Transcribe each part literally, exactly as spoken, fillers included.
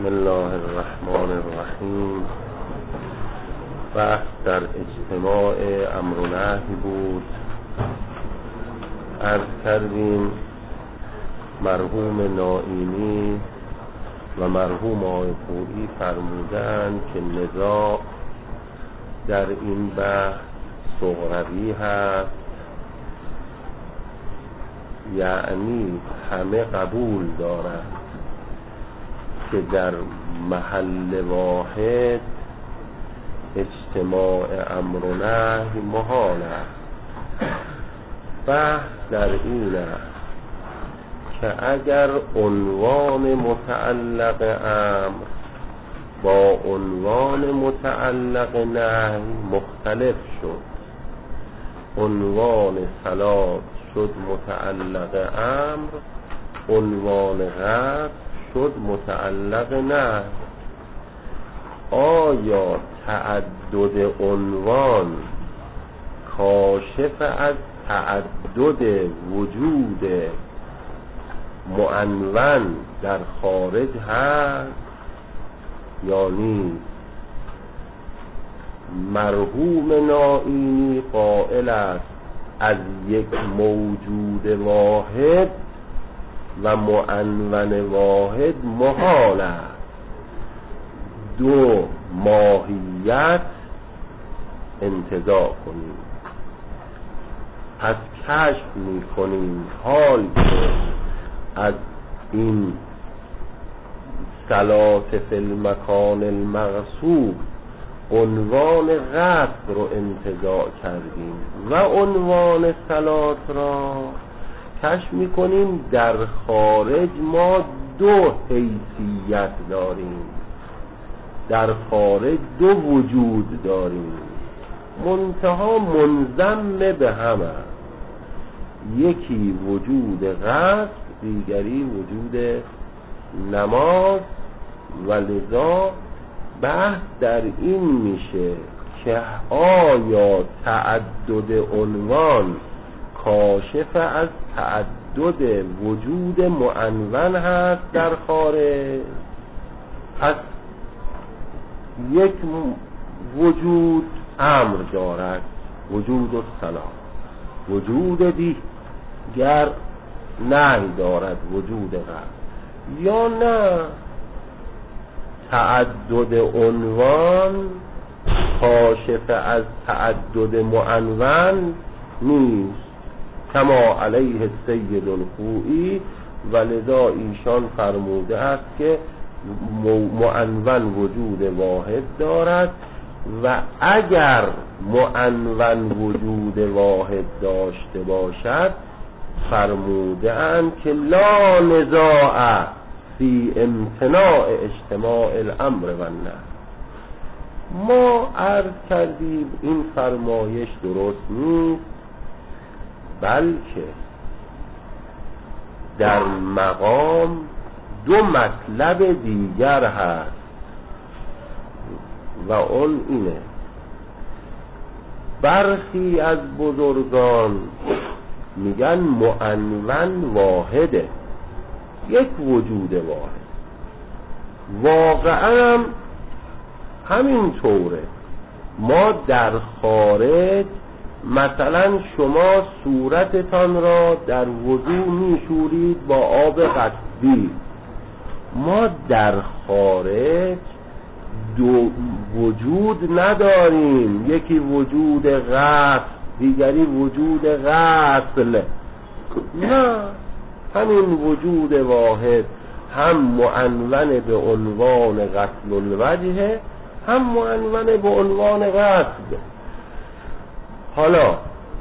بسم الله الرحمن الرحیم. بحث در اجتماع امر و نهی بود. عرض کردیم مرحوم نائینی و مرحوم آقای پویی فرمودند که نزاع در این بحث صغروی هست، یعنی همه قبول دارند که در محل واحد اجتماع امر و نهی محال است. بحث در این است که اگر عنوان متعلق امر با عنوان متعلق نهی مختلف شد، عنوان صلات شد متعلق امر، عنوان غسل شد متعلق نهی، آیا تعدد عنوان کاشف از تعدد وجود معنون در خارج هست یا نیست؟ مرحوم نائینی قائل است از یک موجود واحد و معنون واحد محال است دو ماهیت انتزاع کنیم. پس کشف می کنیم حال که از این صلات فی المکان المغصوب عنوان غسل رو انتزاع کردیم و عنوان صلات را کشف می کنیم در خارج ما دو حیثیت داریم، در خارج دو وجود داریم، منتها منضم به هم است. یکی وجود غسل، دیگری وجود نماز. و لذا بحث در این میشه که آیا تعدد عنوان کاشف از تعدد وجود معنون هست در خارج؟ پس یک وجود امر دارد، وجود الصلاة، وجود دیگر نهی دارد، وجود غسل. یا نه تعدد عنوان کاشف از تعدد معنون نیست، کما علیه السید الخوئی. و لذا ایشان فرموده است که معنون وجود واحد دارد و اگر معنون وجود واحد داشته باشد فرموده اند که لا نزاع فی امتناع اجتماع الامر و النهی. ما عرض کردیم این فرمایش درست نیست، بلکه در مقام دو مطلب دیگر هست و اون اینه: برخی از بزرگان میگن معنون واحده، یک وجود واحد، واقعا هم همین طوره. ما در خارج مثلا شما صورتتان را در وضو میشورید با آب قصدی، ما در خارج دو وجود نداریم، یکی وجود غسل دیگری وجود غسل، نه، همین وجود واحد هم معنون به عنوان غسل الوجه هم معنون به عنوان غسل. حالا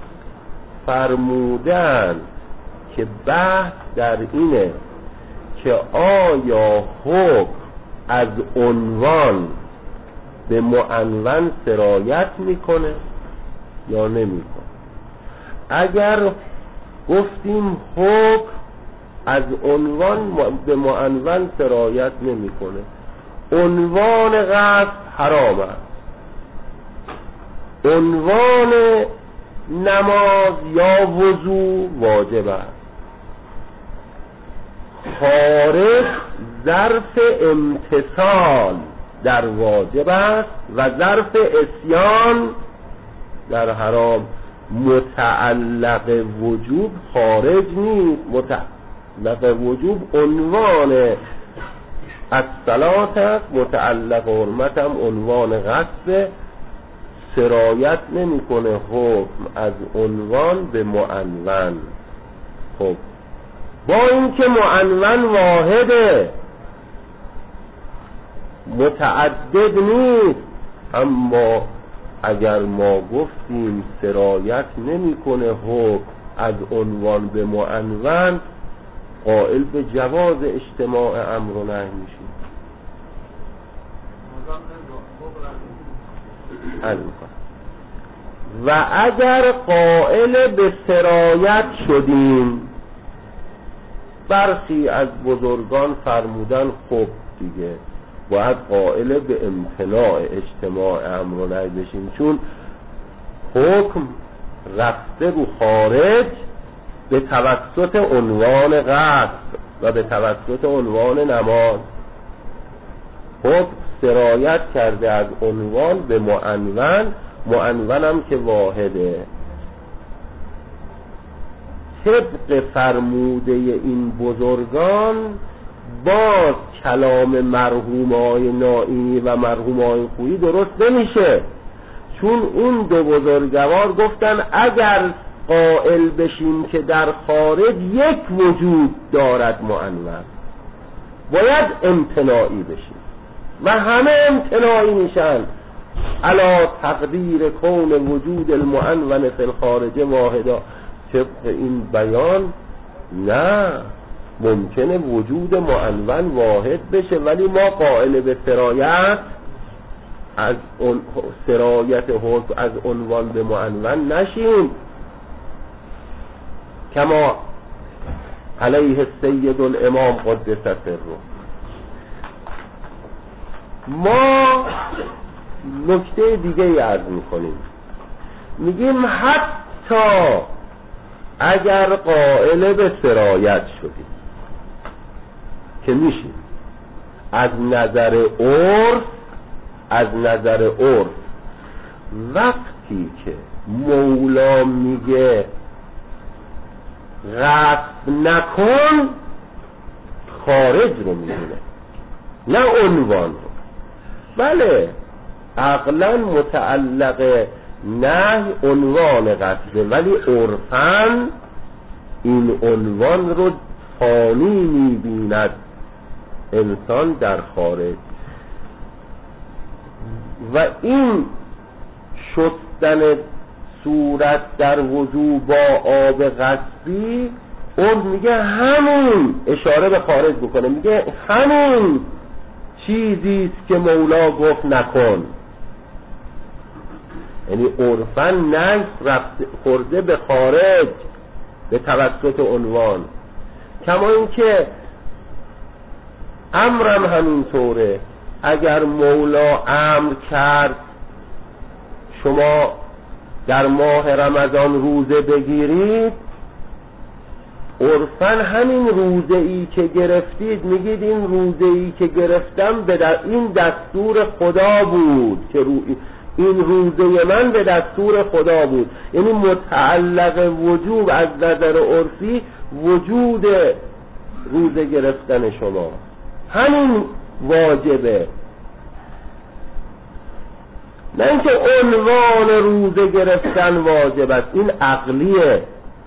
فرمودن که بحث در اینه که آیا حکم از عنوان به معنون سرایت میکنه یا نمیکنه. اگر گفتیم حکم از عنوان به معنون سرایت نمیکنه، عنوان غسل حرام است، عنوان نماز یا وضو واجب است، خارج ظرف امتثال در واجب است و ظرف اسیان در حرام. متعلق وجوب خارج نیست، متعلق وجوب عنوان الصلاة است، متعلق حرمت هم عنوان غصب. سرایت نمیکنه حکم از عنوان به معنون. خب با اینکه معنون واحده متعدد نیست، اما اگر ما گفتیم سرایت نمیکنه حکم از عنوان به معنون، قائل به جواز اجتماع امر و نهی میشیم. و اگر قائل به سرایت شدیم، برخی از بزرگان فرمودن خب دیگه باید قائل به امتناع اجتماع امر و نهی بشیم، چون حکم رفته رو خارج به توسط عنوان قصد و به توسط عنوان نماز. حکم سرایت کرده از عنوان به معنون، معنون هم که واحده. طبق فرموده این بزرگان باز کلام مرحومای نائینی و مرحومای خویی درست نمیشه، چون اون دو بزرگوار گفتن اگر قائل بشیم که در خارج یک وجود دارد معنون، باید امتناعی بشیم و همه امتناعی میشن علا تقدیر کون وجود المعنون فی الخارج واحدا. طبق این بیان نه، ممکنه وجود معنون واحد بشه ولی ما قائل به سرایت از اون سرایت حکم از عنوان به معنون نشیم، کما علیه السید الامام قدس سره. ما نکته دیگه ای عرض میکنیم، میگیم حتی اگر قائل به سرایت شدیم که میشیم از نظر عرف، از نظر عرف وقتی که مولا میگه غصب نکن، خارج رو میدونه نه عنوان رو. بله عقلا متعلق نه عنوان غصبه، ولی عرفاً این عنوان رو فانی میبیند انسان در خارج. و این شستن صورت در وضو با آب غصبی، اون میگه همون اشاره به خارج بکنه، میگه همون چیزیست که مولا گفت نکن، یعنی عرفاً نه خورده به خارج به توسط عنوان. کما اینکه امرم همینطوره، اگر مولا امر کرد شما در ماه رمضان روزه بگیرید، عرفاً همین روزه ای که گرفتید میگید این روزه ای که گرفتم به در این دستور خدا بود، که رو این روزه من به دستور خدا بود. یعنی متعلق وجوب از نظر عرفی وجود روزه گرفتن شما همین واجبه، نه اینکه عنوان روزه گرفتن واجب است. این عقلیه.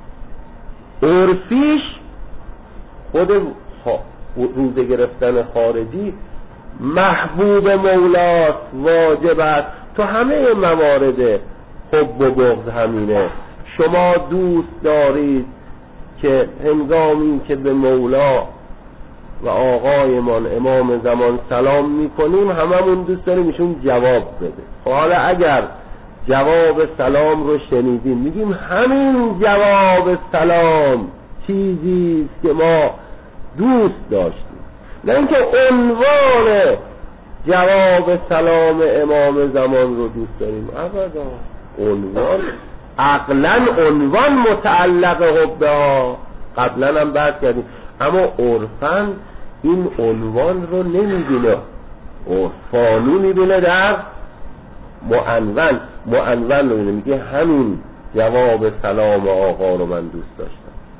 عرفیش خود روزه گرفتن خارجی محبوب مولاست، واجب است. تو همه موارد حب و بغض همینه. شما دوست دارید که هنگامی که به مولا و آقایمان امام زمان سلام میکنیم هممون دوست داریم ایشون جواب بده. حالا اگر جواب سلام رو شنیدیم میگیم همین جواب سلام چیزی است که ما دوست داشتیم، نه اینکه عنوان جواب سلام امام زمان رو دوست داریم. ابدا. عنوان عقلا عنوان متعلق حب ها قبلا هم بحث کردیم، اما عرفاً این عنوان رو نمیبینه، عرفانی میبینه در معنون. معنون رو میگه همین جواب سلام آقا رو من دوست داشتم.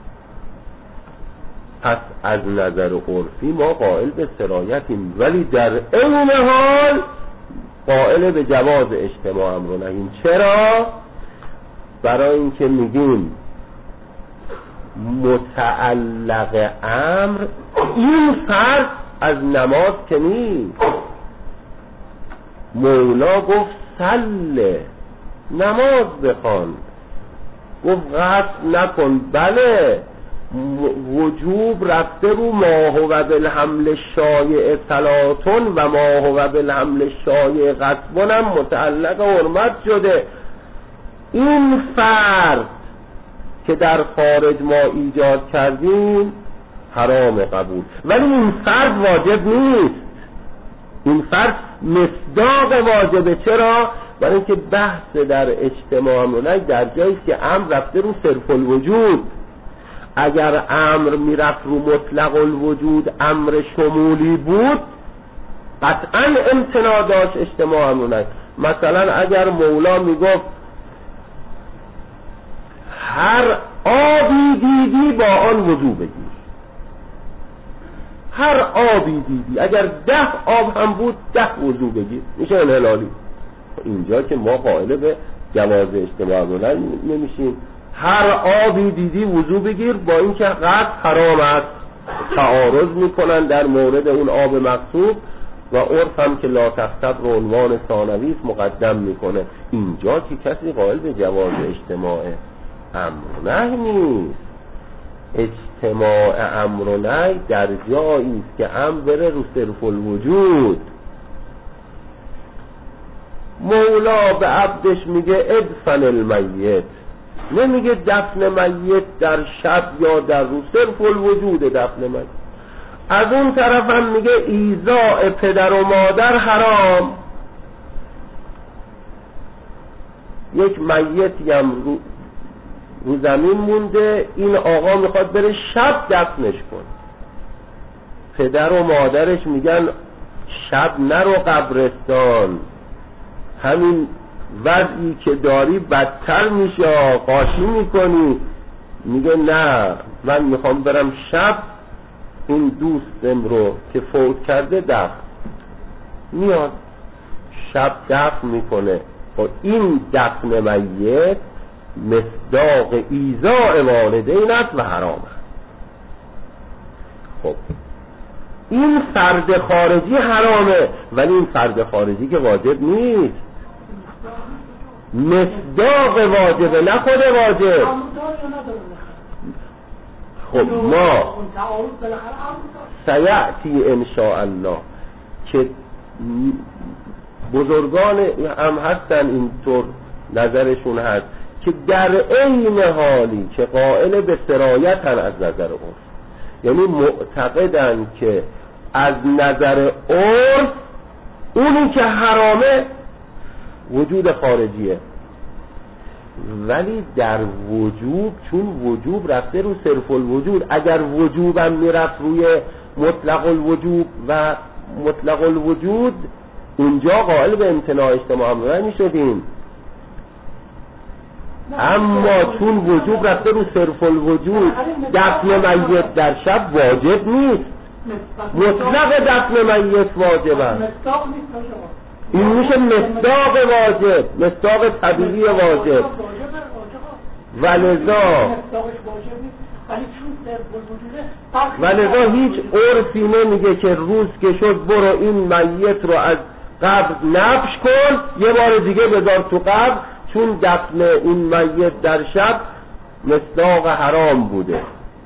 پس از نظر عرفی ما قائل به سرایتیم، ولی در عین حال قائل به جواز اجتماع امر و نهی. چرا؟ برای اینکه میگیم متعلق امر این فرض از نماز که نیست. مولا گفت سله، نماز بخوان، گفت غسل نکن. بله وجوب رفته رو ما هو بالحمل شایع صلاتون و ما هو بالحمل شایع غصبون هم متعلق حرمت شده. این فرض که در خارج ما ایجاد کردیم حرام قبول، ولی این فرض واجب نیست. این فرض مصداق واجبه. چرا؟ برای اینکه بحث در اجتماع امر در جایی که امر رفته رو صرف الوجود. اگر امر میرفت رو مطلق الوجود، امر شمولی بود، قطعا امتناع داشت اجتماع امر. مثلا اگر مولا میگفت هر آبی دیدی با آن وضو بگیر، هر آبی دیدی اگر ده آب هم بود ده وضو بگیر، میشه انحلالی. اینجا که ما قائل به جواز اجتماع امر نمیشیم. هر آبی دیدی وضو بگیر، با اینکه قطع حرام است. تعارض میکنن در مورد اون آب مقصود و عرف هم که لا تخطب رو عنوان ثانوی است مقدم میکنه. اینجا که کسی قائل به جواز اجتماع امر و نهی نیست. اجتماع امر و نهی در جایی است که امر بره رو صرف الوجود. مولا به عبدش میگه ادفن المیت، نمیگه دفن میت در شب یا در روز، صرف الوجود دفن میت. از اون طرف هم میگه ایذاء پدر و مادر حرام. یک میتی هم رو, رو زمین مونده، این آقا میخواد بره شب دفنش کن. پدر و مادرش میگن شب نرو قبرستان، همین وضعی که داری بدتر میشه، قاشی میکنی. میگه نه، من میخوام برم شب این دوستم رو که فوت کرده دفن. میاد شب دفن میکنه. و این دفن میت مصداق ایذاء والدین است و حرام است. خب این فرد خارجی حرامه، ولی این فرد خارجی که واجب نیست، مصداق واجبه نه خود واجب. خب ما سیأتی انشاءالله که بزرگان هم هستن اینطور نظرشون هست که در عین حالی که قائل به سرایتن از نظر عرف، یعنی معتقدن که از نظر عرف اونی که حرامه وجود خارجیه، ولی در وجوب چون وجوب رفته رو صرف الوجود، اگر وجوبم میرفت روی مطلق الوجوب و مطلق الوجود اونجا قائل به امتناع اجتماع امر میشدیم. اما چون وجوب رفته رو صرف الوجود، دفن میت در شب واجب نیست، مطلق دفن میت واجب است. این میشه مصداق واجب، مصداق طبیعی واجب. ولذا ولذا هیچ عرفی نمیگه که روز که شد برو این میت رو از قبر نبش کن یه بار دیگه بذار تو قبر، چون دفن این میت در شب مصداق حرام بوده.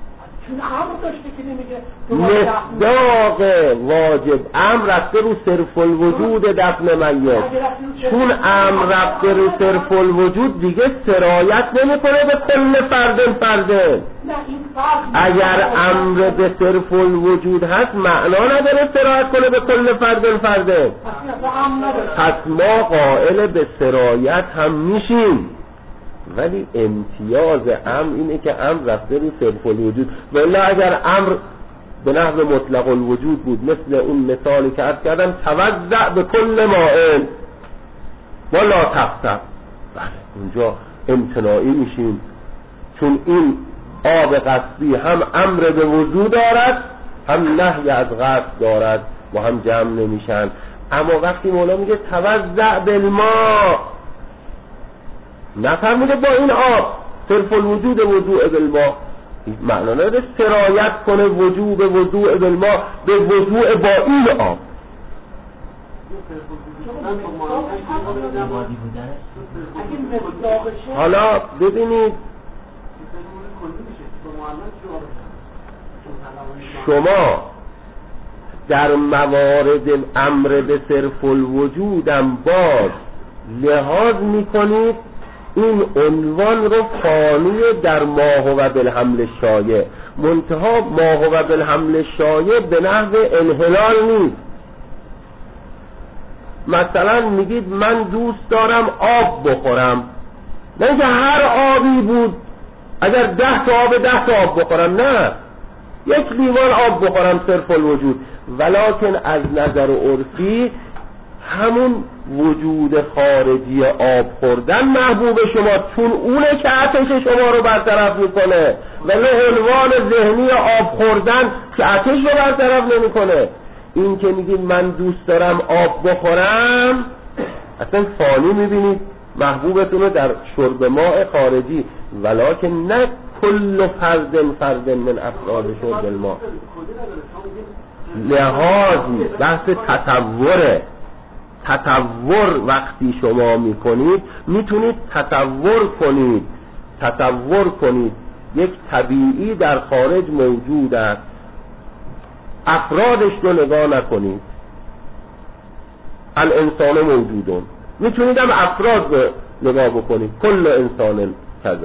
مصداق واجب امر رفته رو صرف الوجود دفن میت، چون امر رفته رو صرف الوجود دیگه سرایت نمیکنه به کل فرد فرد. اگر امر به صرف الوجود هست معنا نداره سرایت کنه به کل فرد فرد. پس ما قائل به سرایت هم میشیم، ولی امتیاز امر اینه که امر رفته رو صرف الوجود. ولی اگر امر به نحو مطلق الوجود بود، مثل اون مثالی که عرض کردم توزع به کل مائل ولا تخسب. بله اونجا امتناعی میشیم، چون این آب قصبی هم امر به وضو دارد هم نهی از غسل دارد و هم جمع نمیشن. اما وقتی مولا میگه توزع بالماء، نفرموده با این آب صرف الوجود وضوء بالماء، معنا نداره سرایت کنه وجوب وضوء بالماء به وضوء با این آب. حالا ببینید شما در موارد امر به صرف الوجودم باز لحاظ میکنید این عنوان رو فانی در ما هو بالحمل شایع، منتها ما هو بالحمل شایع به نحو انحلال نیست. مثلا میگید من دوست دارم آب بخورم، نه که هر آبی بود اگر ده تا آب ده تا آب بخورم، نه یک لیوان آب بخورم صرف الوجود. ولکن از نظر عرفی همون وجود خارجی آب خوردن محبوب شما، چون اونه که آتش شما رو برطرف میکنه، ولی عنوان ذهنی آب خوردن که آتش رو برطرف نمیکنه. این که میگید من دوست دارم آب بخورم اصلا فانی میبینید محبوبتون رو در شرب ماء خارجی، ولکن نه کل فرد فرد من افراد شرب الماء. لحاظ بحث تطوره. تطور وقتی شما میکنید میتونید تطور کنید تطور کنید یک طبیعی در خارج موجود است، افرادش رو نگاه نکنید، الانسان موجودون، میتونید هم افراد رو نگاه بکنید، کل انسان کذا.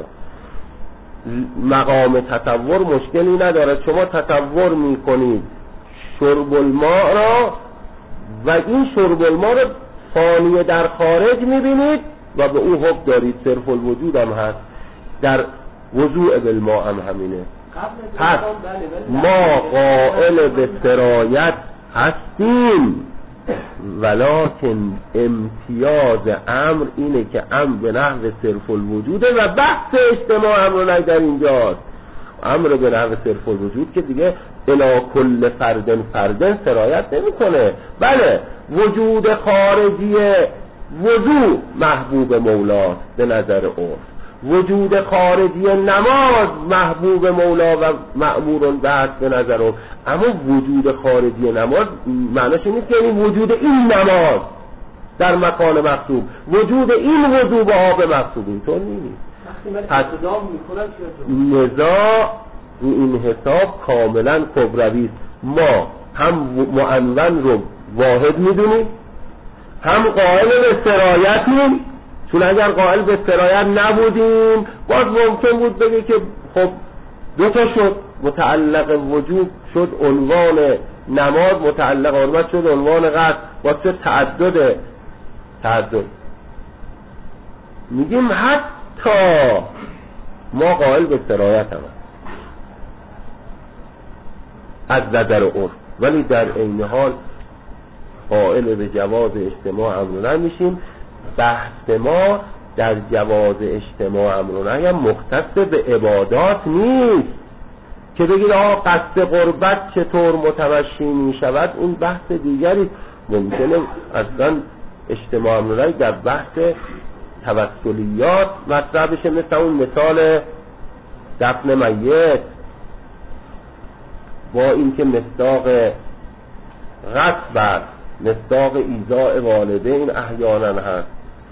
مقام تطور مشکلی نداره، شما تطور میکنید شرب الماء را و این شرب الماء را فانی در خارج میبینید و به او حکم دارید، صرف الوجود هم هست، در وضوء بالماء هم همینه. پس ما قائل به سرایت هستیم، ولکن امتیاز امر اینه که امر به نحو صرف الوجوده و بحث اجتماع امر نهی در اینجاست. امر به نحو صرف الوجود که دیگه الی کل فردن فردن سرایت نمیکنه. بله وجود خارجی وضوء محبوب مولاست به نظر عرف، وجود خارجی نماز محبوب مولا و مأمور بعد به نظر عرف، اما وجود خارجی نماز معناش نیست که یعنی وجود این نماز در مکان مقصود، وجود این وضوء به آب مقصود، اینطور نیست. پس نزاع این حساب کاملا کبروی است. ما هم معنون رو واحد میدونیم، هم قائل به سرایتیم، چون اگر قائل به سرایت نبودیم باز ممکن بود بگه که خب دو تا شد، متعلق وجود شد عنوان نماز، متعلق حرمت شد عنوان قصد، باز شد تعدد تعدد. میگیم حتی ما قائل به سرایت هم از نظر عرف، ولی در عین حال قائل به جواز اجتماع امر نهی میشیم. بحث ما در جواز اجتماع امر نهی هم مختص به عبادات نیست که بگید آقا قصد قربت چطور متمشی میشود، اون بحث دیگری. ممکنه اصلا اجتماع امر نهی در بحث توسلیات مطرح بشه، مثل اون مثال دفن میت، با اینکه مصداق غصب است، مصداق ایذاء والدین احیانا هست.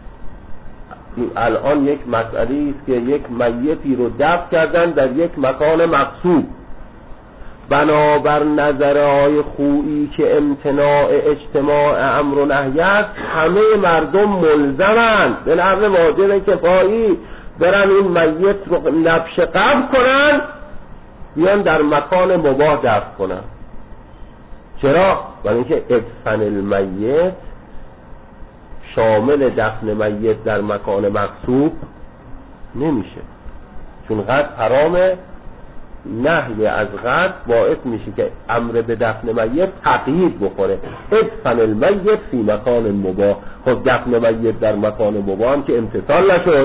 الان یک مسئله است که یک میتی رو دفن کردن در یک مکان مقصود، بنابر نظرهای خویی که امتناع اجتماع امر و نهی است، همه مردم ملزمند به نحو واجب کفایی برن این میت رو نبش قبر کنن، بیان در مکان مباح دفن کنن. چرا؟ برای اینکه ادفن المیت شامل دفن میت در مکان مقصود نمیشه، چون قد حرامه نهی از قتل باعث میشه که امر به دفن میت تقیید بخوره. ادفن المیت فی مکان مباح. خب دفن میت در مکان مباح هم که امتثال نشد.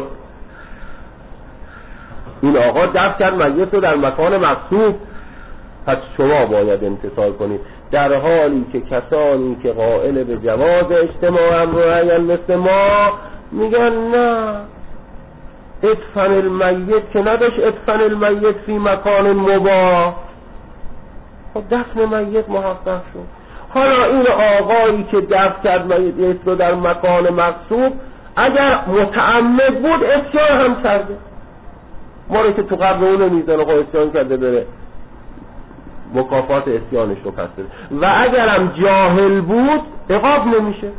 این آقا دفن کرد میت رو در مکان مقصود، پس شما باید امتثال کنید. در حالی که کسانی که قائل به جواز اجتماع امر و نهی مثل ما میگن نه، ادفن المیت که نداشت ادفن المیت فی مکان مباح. خب دفن میت محقق شد. حالا این آقایی که دفن کرد میت رو در مکان مقصود، اگر متعمد بود اسیان هم کرده. ما رو که تو قبر اون میزنه خب اسیان کرده بره مکافات اسیانش رو پس بده. و اگرم جاهل بود عقاب نمیشه.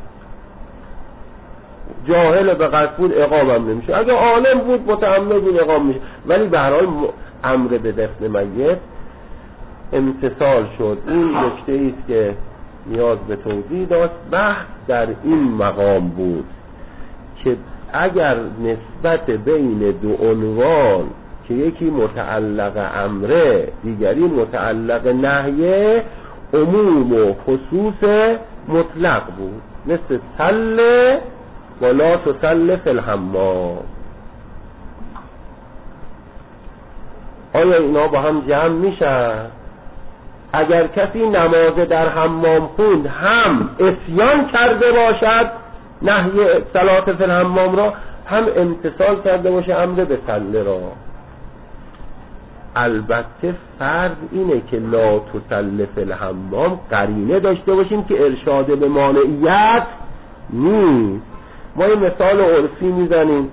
جاهل به قصد بود عقاب هم نمیشه. اگر عالم بود متعمد بود عقاب میشه. ولی به هر حال امر به دفن میت امتثال شد. این نکته ایست که نیاز به توضیح داشت. بحث در این مقام بود که اگر نسبت بین دو عنوان که یکی متعلق امره دیگری متعلق نهیه عموم و خصوص مطلق بود، مثل سل و لا تسل فی الحمام. آیا اینا با هم جمع میشن؟ اگر کسی نماز در حمام خوند هم اسیان کرده باشد نهی صلات فی الحمام را، هم امتثال کرده باشه امر به سله را. البته فرض اینه که لا تسل فی الحمام قرینه داشته باشیم که ارشاد به مانعیت نیست. ما این مثال عرفی میزنیم.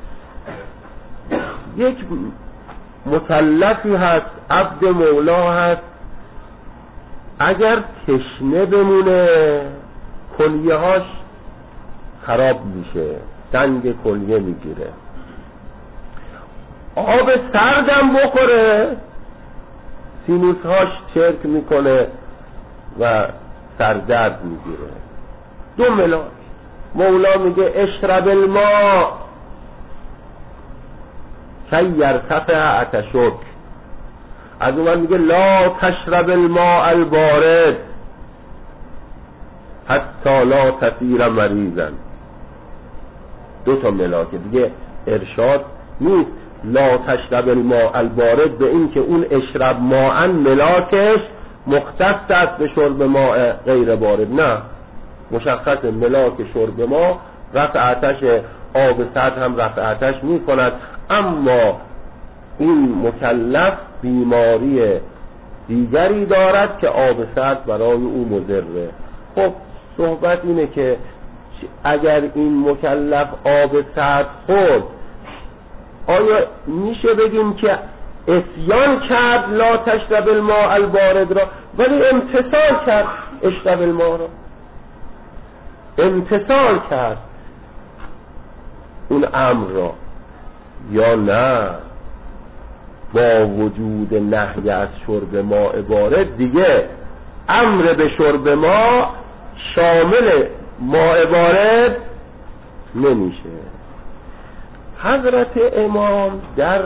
یک مکلفی هست، عبد مولا هست، اگر تشنه بمونه کلیه هاش خراب میشه، سنگ کلیه میگیره. آب سردم بخوره سینوس هاش چرک میکنه و سردرد میگیره. دو ملاک. مولا میگه اشرب الماء کی یرتفع عطشک. از اون میگه لا تشرب الماء البارد حتی لا تصیر مریضا. دو تا ملاکه دیگه. ارشاد نیست لا تشرب الماء البارد به این که اون اشرب ماء ملاکش مختص است به شرب ماء غیر بارد. نه، مشخص ملاک شرب ما رفع آتش آب سرد هم رفع آتش می کند، اما این مکلف بیماری دیگری دارد که آب سرد برای او مضره. خب صحبت اینه که اگر این مکلف آب سرد خورد آیا میشه بگیم که اسیان کرد لا تشرب الماء البارد را، ولی امتثال کرد اشرب الماء را، امتثال کرد اون امر را، یا نه با وجود نهی از شرب ماء بارد دیگه امر به شرب ماء شامل ماء بارد نمیشه. حضرت امام در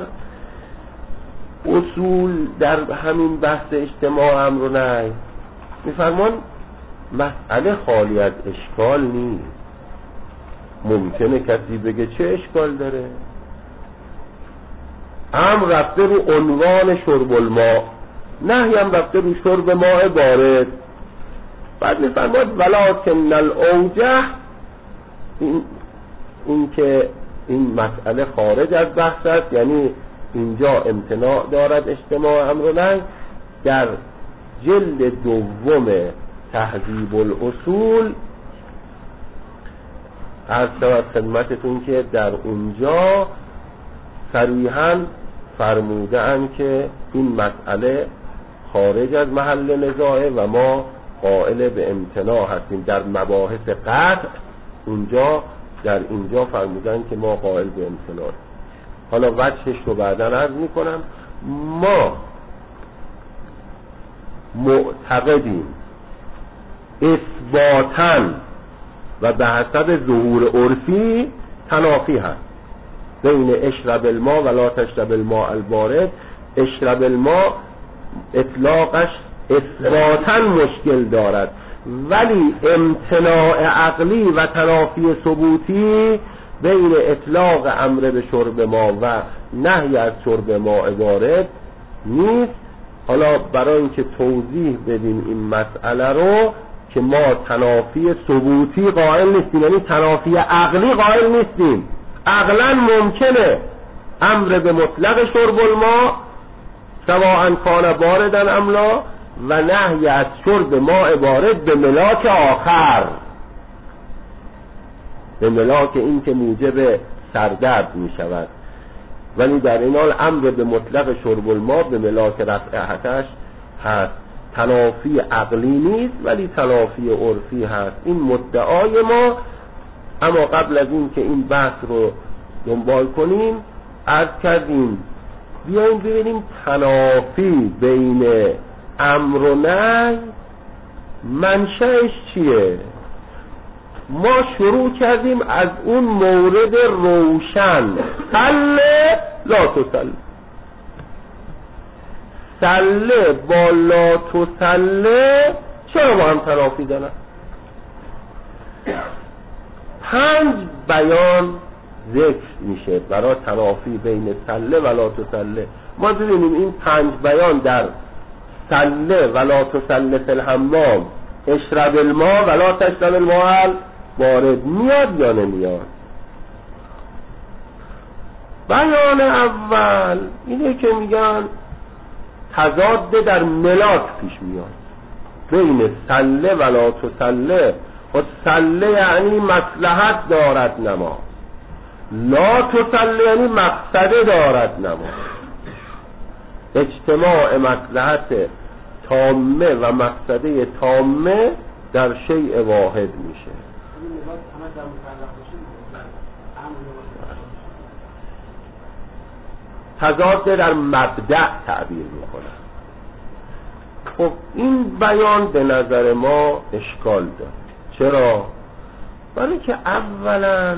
اصول در همین بحث اجتماع امر و نهی میفرمان مسئله خالی از اشکال نیست. ممکنه کسی بگه چه اشکال داره؟ امر رفته رو عنوان شرب الماء، نهی هم رفته رو شرب ماء بارد. بعد میفرماد ولکن الاوجه این, این که این مسئله خارج از بحث است، یعنی اینجا امتناع دارد اجتماع امر و نهی. در جلد دوم تهذیب الاصول عرض شود خدمتتون که در اونجا صریحاً فرموده اند که این مسئله خارج از محل نزاعه و ما قائل به امتناع هستیم. در مباحث قطع اونجا در اینجا فرمودن که ما قائل به امتناع. حالا وجهش رو بعداً عرض میکنم. ما معتقدیم اثباتاً و به حسب ظهور عرفی تنافی هست بین اشرب الماء و لا تشرب الماء البارد. اشرب الماء اطلاقش اثباتا مشکل دارد، ولی امتناع عقلی و تنافی ثبوتی بین اطلاق امر به شرب ما و نهی از شرب ماء وارد نیست. حالا برای اینکه توضیح بدیم این مسئله رو که ما تنافی ثبوتی قائل نیستیم، یعنی تنافی عقلی قائل نیستیم، عقلا ممکنه امر به مطلق شرب الماء سواء کان باردن ام لا و نهی از شرب ماء بارد به ملاک آخر، به ملاک این که موجب سردرد می شود، ولی در این حال امر به مطلق شرب الماء به ملاک رفع حدث هست. تنافی عقلی نیست ولی تنافی عرفی هست. این مدعای ما. اما قبل از این که این بحث رو دنبال کنیم عرض کردیم بیاییم ببینیم تنافی بین امر و نهی منشأش چیه. ما شروع کردیم از اون مورد روشن، صله لا تصله. صله با لا تصله چرا با هم تنافی دارن؟ پنج بیان ذکر میشه برای تنافی بین صله و لا تصله. ما ببینیم این پنج بیان در صله و لا تصله فی الحمام اشرب الماء و لا تشرب الماء وارد میاد یا نمیاد؟ بیان اول اینه که میگن تضاد در ملاک پیش میاد بین صله و لا تصله. و صله یعنی مصلحت دارد نما، لا تصله یعنی مقصده دارد نما. اجتماع مصلحت تامه و مقصده تامه در شیء واحد میشه. تضاد در مبدأ تعبیر میکنه. خب این بیان به نظر ما اشکال داره. چرا؟ برای که اولا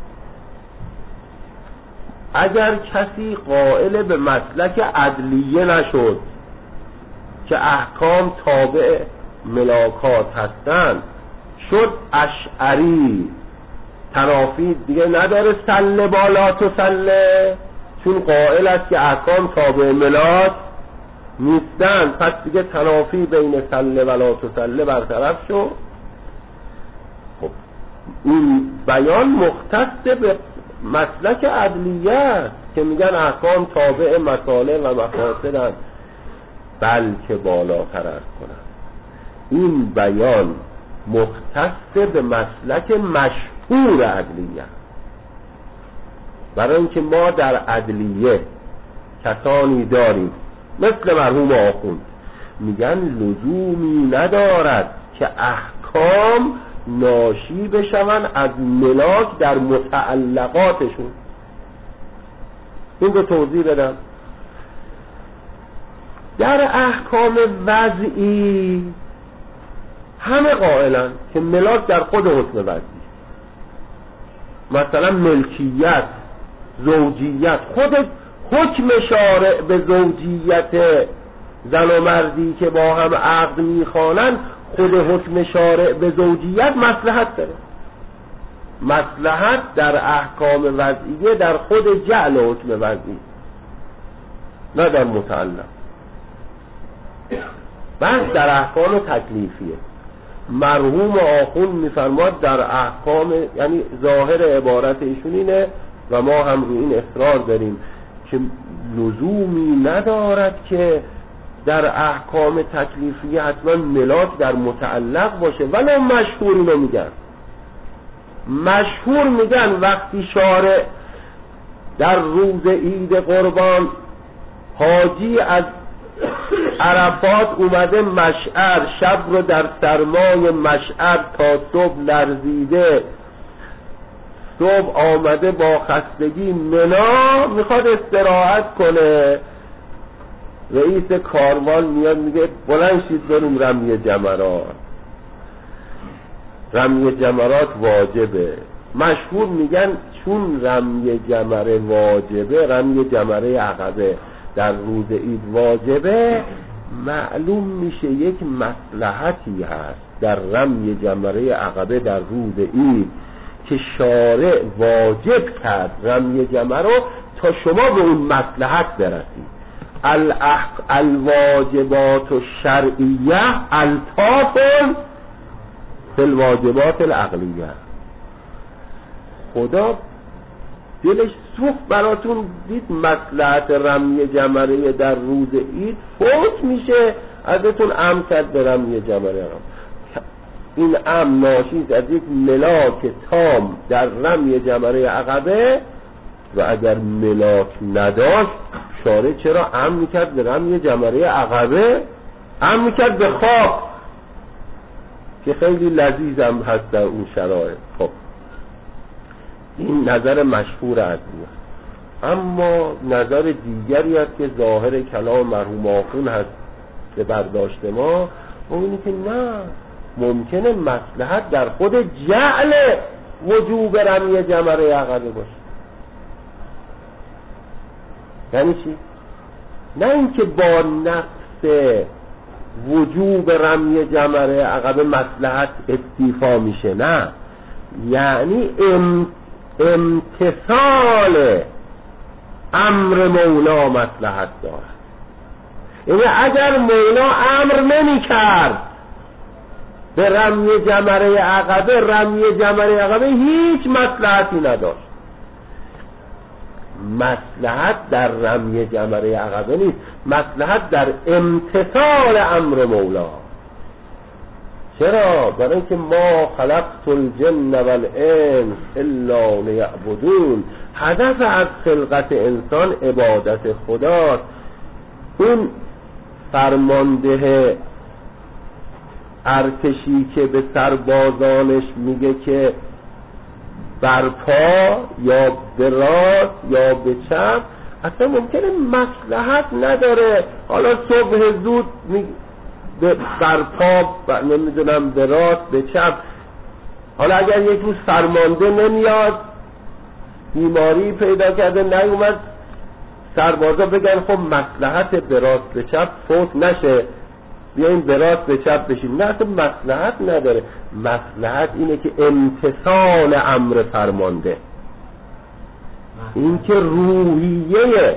اگر کسی قائل به مسلک عدلیه نشد که احکام تابع ملاکات هستند، شد اشعری، تنافی دیگه نداره صله با لا تصله، چون قائل است که احکام تابع ملاک نیستن، پس دیگه تنافی بین صله و لا تصله برطرف شد. خب این بیان مختص به مسلک عدلیه است که میگن احکام تابع مصالح و مفاسدن، بلکه بالاتر از کنن. این بیان مختص به مسلک مشهور عدلیه، برای اینکه ما در عدلیه کسانی داریم مثل مرحوم آخوند میگن لزومی ندارد که احکام ناشی بشون از ملاک در متعلقاتشون. این رو توضیح بدم. در احکام وضعی همه قائلن که ملاک در خود حکم وضعی، مثلا ملکیت، زوجیت، خود حکم شارع به زوجیت زن و مردی که با هم عقد میخوانن، خود حکم شارع به زوجیت مصلحت داره. مصلحت در احکام وضعیه در خود جعل حکم وضعی، نه در متعلق. بس در احکام تکلیفیه. مرحوم آخوند میفرماد در احکام، یعنی ظاهر عبارت ایشون اینه و ما هم روی این اصرار داریم که لزومی ندارد که در احکام تکلیفی حتما ملاک در متعلق باشه. ولی مشهور اینو میگن، مشهور میگن وقتی شارع در روز عید قربان حاجی از عرفات اومده مشعر، شب رو در سرمای مشعر تا صبح لرزیده، صبح آمده با خستگی منا میخواد استراحت کنه، رئیس کاروان میاد میگه بلند شید بریم رمی جمرات. رمی جمرات واجبه. مشهور میگن چون رمی جمره واجبه، رمی جمره عقبه، در روز عید واجبه، معلوم میشه یک مصلحتی هست در رمی جمره عقبه در روز عید که شارع واجب کرد رمی جمره رو تا شما به اون مصلحت برسید. الاحق الواجبات الشرعیه الطاف فی الواجبات العقلیه. خدا دلش سوخت براتون، دید مصلحت رمی جمره در روز عید فوت میشه، ازتون امر کرد به رمی جمره رو. این امر ناشی از یک ملاک تام در رمی جمره عقبه و اگر ملاک نداشت شارع چرا امر میکرد به رمی جمره عقبه؟ امر میکرد به خواب که خیلی لذیذ هم هست در اون شرایط. خب این نظر مشهور از میاد. اما نظر دیگری است که ظاهر کلام مرحوم آخون هست به برداشت ما، اون اینه که نه، ممکنه مصلحت در خود جعل وجوب رمی جمره عقبه باشه. یعنی چی؟ نه اینکه با نفس وجوب رمی جمره عقبه مصلحت استیفا میشه، نه، یعنی ام امتثال امر مولا مصلحت دارد. یعنی اگر مولا امر نمی کرد به رمی جمره عقبه، رمی جمره عقبه هیچ مصلحتی نداشت. مصلحت در رمی جمره عقبه نیست، مصلحت در امتثال امر مولا. چرا؟ برای اینکه ما خلقت الجن والانس الا لیعبدون، هدف از خلقت انسان عبادت خداست. اون فرمانده ارتشی که به سربازانش میگه که برپا یا به راست یا به چپ، اصلا ممکنه مصلحت نداره. حالا صبح زود میگه برپا، نمیدونم به راست به چپ. حالا اگر یک روز فرمانده نمیاد، بیماری پیدا کرده نیومد، سربازا بگن خب مصلحت به راست به چپ فوت نشه، بیاییم به راست به چپ بشیم. نه، اصلا مصلحت نداره. مصلحت اینه که امتثال امر فرمانده، این که روحیه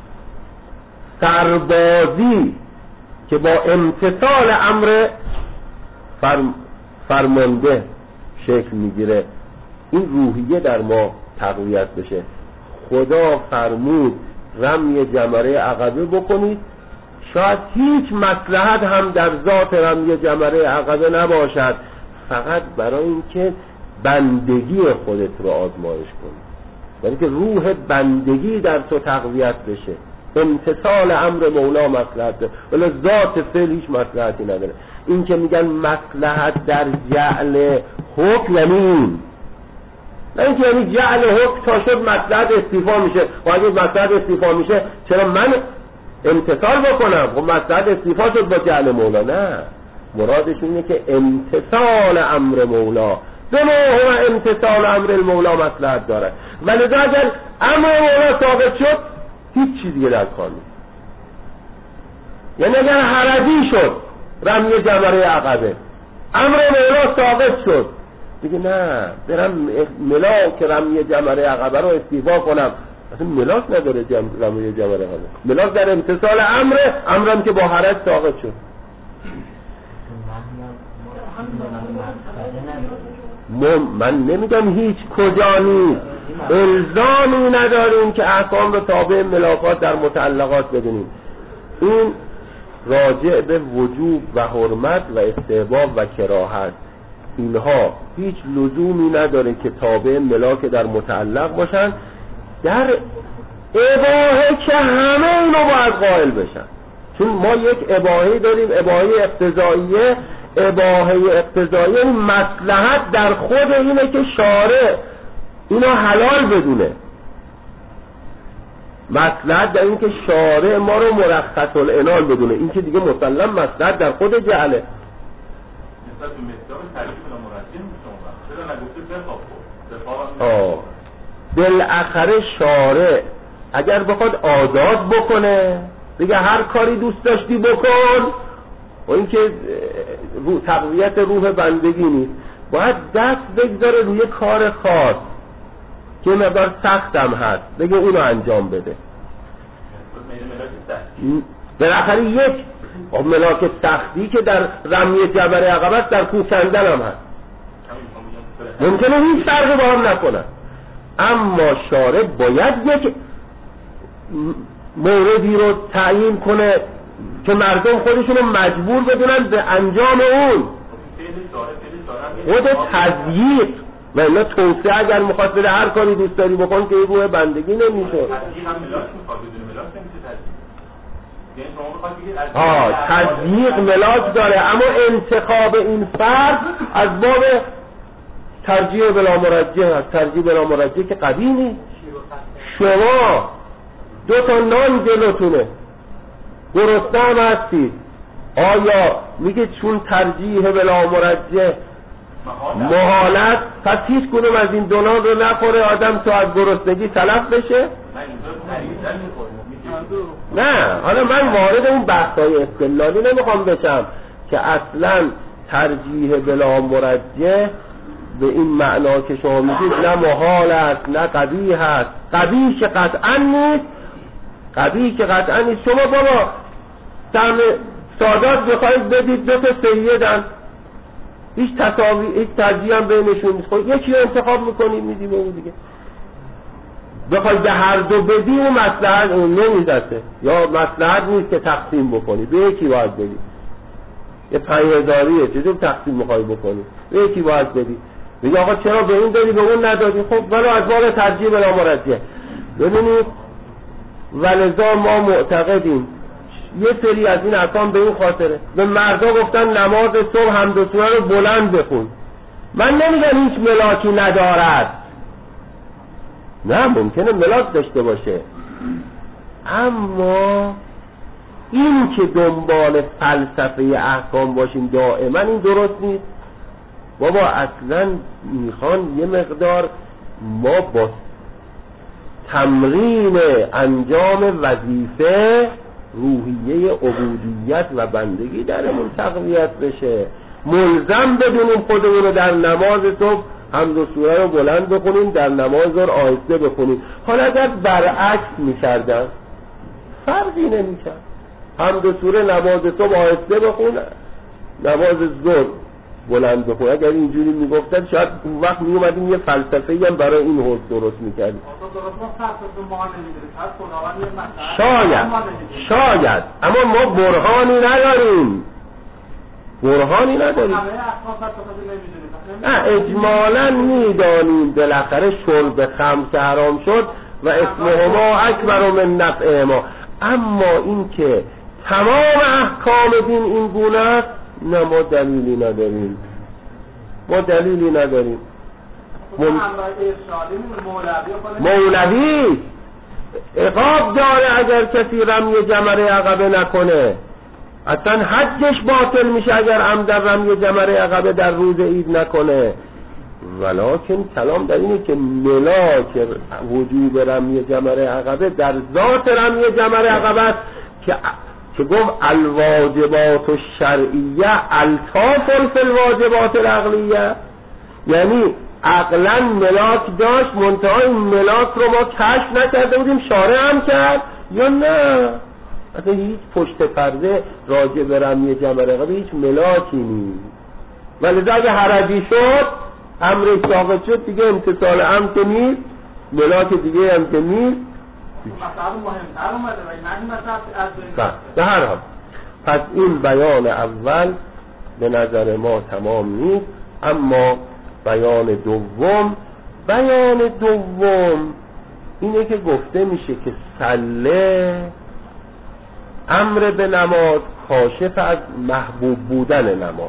سربازی که با امتثال امر فرم فرمانده شکل میگیره، این روحیه در ما تقویت بشه. خدا فرمود رمی جمره عقبه بکنید، شاید هیچ مصلحت هم در ذات رمی جمره عقبه نباشد، فقط برای اینکه بندگی خودت رو آزمایش کنی، برای که روح بندگی در تو تقویت بشه. امتثال امر مولا مصلحت داره، ولی ذات فعل هیچ مصلحتی نداره. این که میگن مصلحت در جعل حکم، یعنی نه اینکه یعنی جعل حکم تا شد مصلحت استیفا میشه، و اگه مصلحت استیفا میشه چرا من امتثال بکنم؟ خب مصلحت استیفا شد با جعل مولا. نه، مرادش اینه که امتثال امر مولا، دو هو امتثال امر المولا مصلحت داره. ولی اگر امر مولا ثابت شد هیچ چیز دیگه در کار نیست. یعنی اگر حرجی شد رمی جمره عقبه، امر مولا ثابت شد، دیگه نه برم ملاک رمی جمره عقبه رو استیفا کنم، اصلا ملاک نداره جم... رمی جمره عقبه. ملاک در امتثال امر، امرم که با حرج ثابت شد. من نمیگم هیچ کجا نیست، الزامی نداریم که احکام رو تابع ملاکات در متعلقات بدونیم. این راجع به وجوب و حرمت و استحباب و کراهت، اینها هیچ لزومی نداره که تابع ملاک در متعلق باشن. در اباحه که همه اینو باید قائل بشن، چون ما یک اباحه داریم، اباحه اقتضاییه. اباحه اقتضاییه یعنی مصلحت در خود اینه که شارع اینو حلال بدونه. مصلحت در این که شارع ما رو مرخص العنان بدونه، این که دیگه مسلم مصلحت در خود جعله. نسبت به مقدار تعریف و مرجم شما چرا نگفته بخواب؟ آه بالاخره شارع اگر بخواد آزاد بکنه بگه هر کاری دوست داشتی بکن، و اینکه رو تقویت روح بندگی نیست. باید دست بگذاره روی کار خاص که مقدار سختم هست، بگه اونو انجام بده. بالاخره یک ملاک سختی که در رمی جبل عقبه است، در کوه کندن هم هست. ممکنه هیچ فرقی با هم نکنن، اما شارع باید یک موردی رو تعیین کنه که مردم خودشون رو مجبور بدونن به انجام اون. خود تضییق و اینا توسعه اگر میخواد بده هر کاری دوست داری بکن که این روح بندگی نمیشه. آه تضییق ملاک داره، اما انتخاب این فرد از باب ترجیح بلا مرجح هست. ترجیح بلا مرجح که قوی نیست. شما دو تا نان جلوتونه، گرسنه هستید، آیا میگه چون ترجیح بلا مرجح محالت پس هیچ کدوم از این دو نان رو نخوره آدم تو از گرسنگی تلف بشه؟ نه، حالا من وارد اون بحث‌های استدلالی نمیخوام بشم که اصلا ترجیح بلا مرجح به این معنا که شما میگید نه محال است نه قبیح است. قبیح که قطعا نیست، قبیح که قطعا نیست. شما بابا سهم سادات بخواید بدید دو تا سیدن، هیچ تساوی هیچ ترجیح هم بینشون نیست، خب یکی رو انتخاب میکنید میدیم اون دیگه. بخواید به هر دو بدی اون مصلحت اون نمیزده، یا مصلحت نیست که تقسیم بکنی، به یکی باید بدی. یه پنج هزاریه چطور تقسیم میخوای بکنی؟ به یکی باید بدی. میگه آقا چرا به این دادی به اون ندادی؟ خب ولی از باب ترجیح بلا مرجح. ببینید ولذا ما معتقدیم یه سری از این ارکان به این خاطره به مردا گفتن نماز صبح حمد و سوره رو بلند بخون. من نمیگم هیچ ملاکی ندارد، نه ممکنه ملاک داشته باشه، اما این که دنبال فلسفه احکام باشیم دائما این درست نیست. بابا اصلا میخوان یه مقدار ما با تمرین انجام وظیفه روحیه عبودیت و بندگی درمون تقویت بشه. ملزم بدونیم خودمون رو در نماز صبح حمد و سوره رو بلند بخونیم، در نماز ظهر آهسته بخونیم. حالا اگر برعکس میکردن فرقی نمیکرد، حمد و سوره نماز صبح آهسته بخون، نماز ظهر بلند بخون. اگر اینجوری میگفتن شاید اون وقت میومدیم یه فلسفه‌ای هم برای این حوض درست میکردیم. شاید شاید اما ما برهانی نداریم، برهانی نداریم. نه اجمالا میدانیم بالاخره شرب خمر که حرام شد و اسمهما اکبر من نفعهما، اما این که تمام احکام دین این گونه است نه ما دلیلی نداریم، ما دلیلی نداریم. مم... مولوی عقاب داره اگر کسی رمی جمره عقبه نکنه، اصلا حجش باطل میشه اگر عمدن رمی جمره عقبه در روز عید نکنه. ولکن کلام در اینه که ملاک وجوب رمی جمره عقبه در ذات رمی جمره عقبه است که که گفت الواجبات الشرعیه الطاف فی الواجبات العقلیه، یعنی عقلا ملاک داشت منتها این ملاک رو ما کشف نکرده بودیم، شارع هم کرد یا نه اصلا هیچ پشت پرده راجع به رمی جمره عقبه هیچ ملاکی نیست. ولی اگه حرجی شد امر ثابت شد دیگه امتثال امر که نیست، ملاک دیگه هم که نیست، مطلب مهمتر اومده و این مطلب از به هر حال پس این بیان اول به نظر ما تمام نیست، اما بیان دوم بیان دوم اینه که گفته میشه که صله امر به نماز کاشف از محبوب بودن نماز،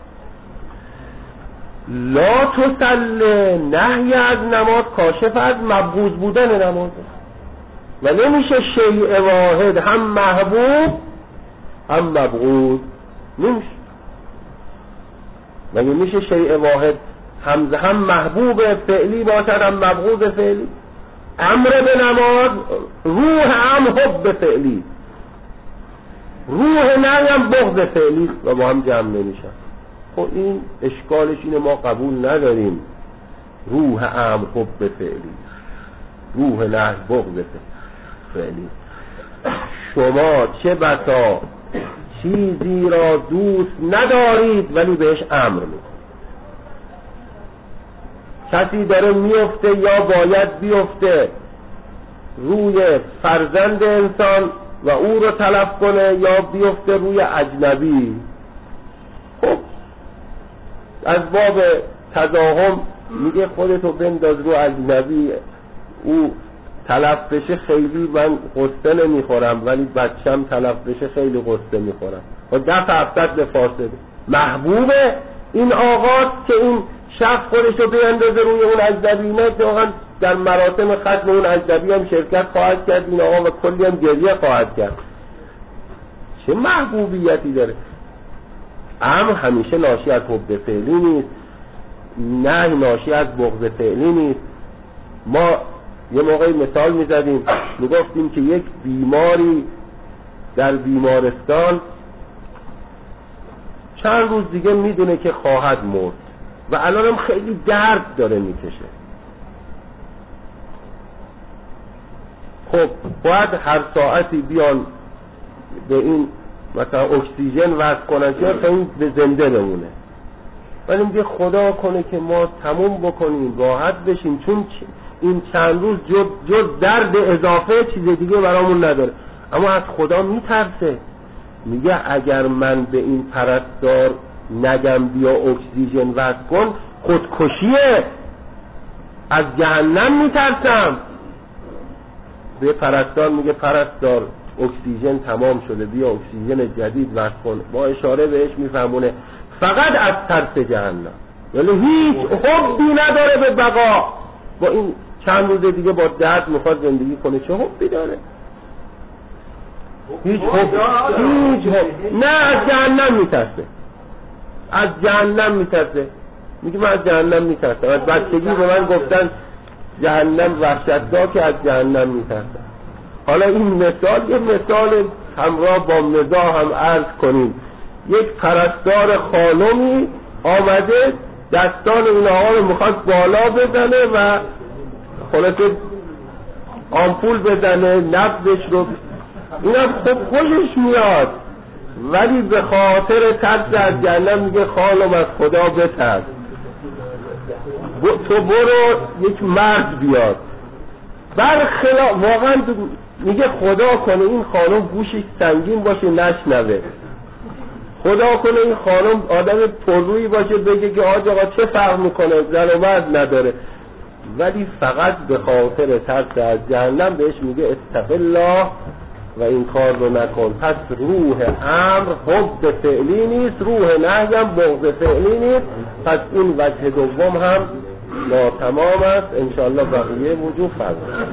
لا تصله نهی از نماز کاشف از مبغوض بودن نماز. و نمیشه شیء واحد هم محبوب هم مبغوض، نمیشه. مگه میشه شیء واحد هم هم محبوب فعلی باشد هم مبغوض فعلی؟ امر به نماز روح هم حب فعلی، روح نهی هم بغض فعلی و با هم جمع نمیشن. خب این اشکالش اینه ما قبول نداریم روح امر حب فعلی، روح نهی بغض فعلی. شما چه بسا چیزی را دوست ندارید ولی بهش امر میکنید. کسی داره میفته یا باید بیفته روی فرزند انسان و او رو تلف کنه یا بیفته روی اجنبی، خب از باب تضاهم میگه خودتو بنداز رو اجنبی، او تلف بشه خیلی من قصه نمیخورم ولی بچم تلف بشه خیلی قصه میخورم. و دفع افتد به فاسده. محبوبه این آقاست که این شخص خودشو بیندازه روی اون اجنبی، نه واقعا در مراسم ختم اون اجنبی هم شرکت خواهد کرد این آقا و کلی هم گریه خواهد کرد. چه محبوبیتی داره؟ امر همیشه ناشی از حب فعلی نیست، نه ناشی از بغض فعلی نیست. ما یه موقعی مثال میزدیم میگفتیم که یک بیماری در بیمارستان چند روز دیگه میدونه که خواهد مرد و الان هم خیلی درد داره میکشه. خب باید هر ساعتی بیان به این مثلا اکسیژن وصل کنن که تا این به زنده بمونه، ولی میگه خدا کنه که ما تموم بکنیم راحت بشیم چون این چند روز جز, جز درد اضافه چیز دیگه برامون نداره. اما از خدا میترسه، میگه اگر من به این پرستار نگم بیا اکسیژن وصل کن خودکشیه، از جهنم میترسم. به پرستار میگه پرستار اکسیژن تمام شده بیا اکسیژن جدید وصل کن، با اشاره بهش میفهمونه فقط از ترس جهنم، ولی هیچ حبی نداره به بقا. با این چند روز دیگه با درد میخواد زندگی کنه، چه حبی داره؟ هیچ حب هیچ حب نه، از جهنم میترسه، از جهنم میترسه. میگه من از جهنم میترسم، از بچگی به من گفتن جهنم وحشتناکه که از جهنم میترسم. حالا این مثال یه مثال همراه با مزاح هم عرض کنیم. یک پرستار خانمی آمده دستان این آقا رو میخواد بالا بزنه و خلاصه آمپول بزنه نبضش رو، اینم خب خوشش میاد ولی به خاطر ترس از جهنم میگه خانم از خدا بترس، تو برو یک مرد بیاد. برخلاف واقعا میگه خدا کنه این خانم گوشش سنگین باشه نشنوه، خدا کنه این خانم آدم پررویی باشه بگه که آج آقا چه فرق میکنه زن و مرد نداره، ولی فقط به خاطر ترس از جهنم بهش میگه اتق الله و این کار رو نکن. پس روح امر حب فعلی نیست، روح نهی هم بغض فعلی نیست. پس این وجه دوم هم ناتمام است. انشاءالله بقیه وجود فرمایید.